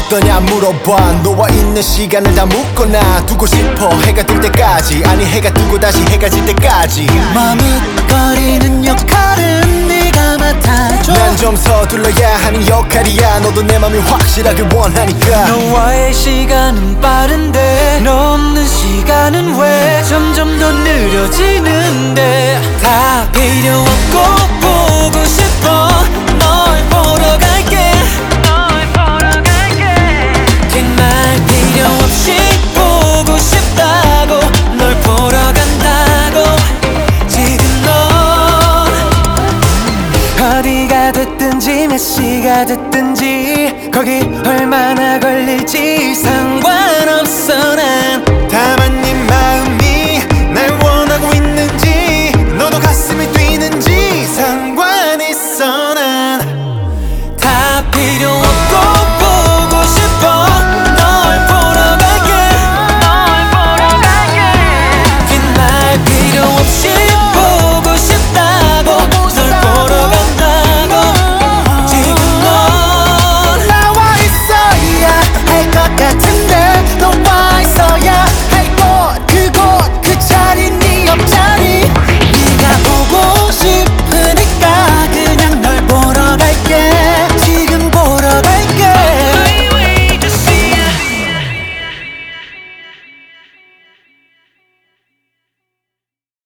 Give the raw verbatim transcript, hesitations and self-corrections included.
어떠냐 물어봐. 너와 있는 시간을 다 묻거나 두고 싶어. 해가 뜰 때까지, 아니 해가 뜨고 다시 해가 질 때까지. 머뭇거리는 역할은 네가 맡아줘. 난 좀 서둘러야 하는 역할이야. 너도 내 맘이 확실하길 원하니까. 너와의 시간은 빠른데 너 없는 시간은 왜 점점 더 느려지는데. 다 필요 없고 보고 싶어. 널 보러 갈게. 널 보러 갈게. 긴 말 필요 없이 보고 싶다고. 널 보러 간다고. 지금 넌 어디가 됐든지 몇 시가 됐든지